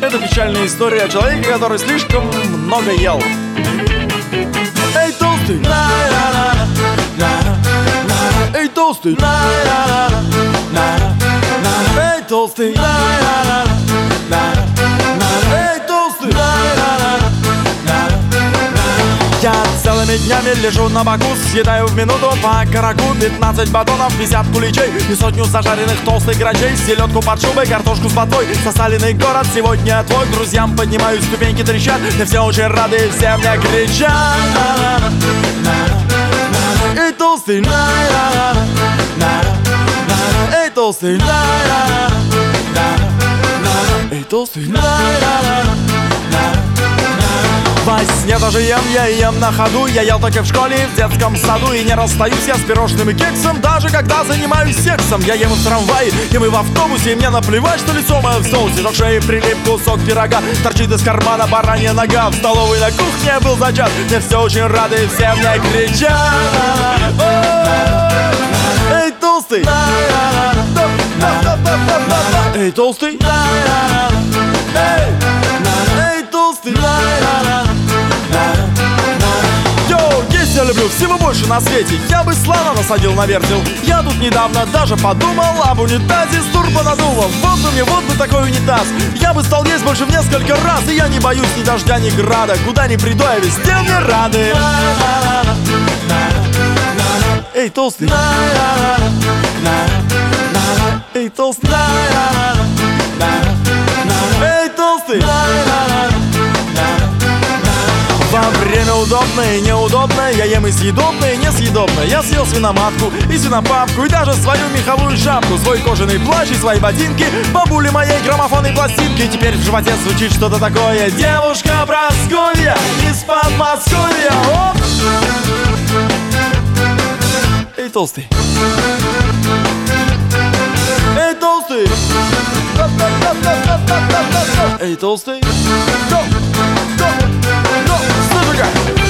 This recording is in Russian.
Это печальная история о человеке, который слишком много ел. Эй, толстый! Эй, толстый! Эй, толстый! Эй, толстый! Я целыми днями лежу на боку, съедаю в минуту по караку 15 батонов, 50 куличей и сотню зажаренных толстых грачей, селедку под шубой, картошку с ботвой, засаленный город сегодня твой. Друзьям поднимаю, ступеньки трещат, мне все очень рады, все мне кричат. Эй, толстый! Эй, толстый! Эй, толстый! Во сне тоже ем, я ем на ходу. Я ел только в школе и в детском саду. И не расстаюсь я с пирожным и кексом, даже когда занимаюсь сексом. Я ем и в трамвае, ем и в автобусе. И мне наплевать, что лицо мое в соусе. Но к шее прилип кусок пирога, торчит из кармана баранья нога. В столовой на кухне был зачат, мне все очень рады, все мне кричат. Эй, толстый! Эй, толстый! Эй, толстый! Йоу, есть я люблю всего больше на свете. Я бы слона насадил на вертел. Я тут недавно даже подумал об унитазе с турбонаддувом. Вот бы мне, вот бы такой унитаз. Я бы стал есть больше в несколько раз. И я не боюсь ни дождя, ни града. Куда ни приду, я везде мне рады. Эй, толстый! Эй, толстый! Эй, толстый! Во время удобное и неудобное я ем и съедобное, и несъедобное. Я съел свиноматку и свинопапку, и даже свою меховую шапку, свой кожаный плащ и свои ботинки, бабули моей граммофонной пластинки. И теперь в животе звучит что-то такое. Девушка Прасковья из Подмосковья. Оп! Эй, толстый! Эй, толстый! Эй, толстый! Go! Go! Go! Слушай-ка!